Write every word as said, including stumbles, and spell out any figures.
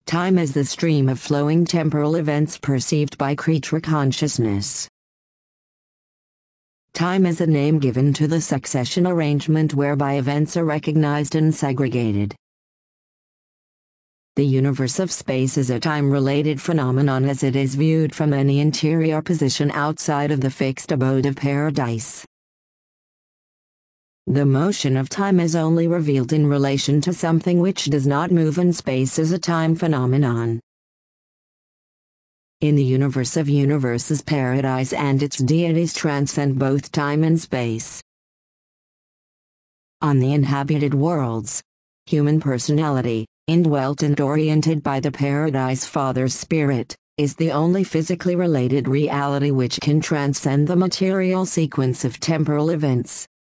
Time is the stream of flowing temporal events perceived by creature consciousness. Time is a name given to the succession arrangement whereby events are recognized and segregated. The universe of space is a time-related phenomenon as it is viewed from any interior position outside of the fixed abode of paradise. The motion of time is only revealed in relation to something which does not move, and space is a time phenomenon. In the universe of universes, paradise and its deities transcend both time and space. On the inhabited worlds, human personality, indwelt and oriented by the Paradise Father's spirit, is the only physically related reality which can transcend the material sequence of temporal events.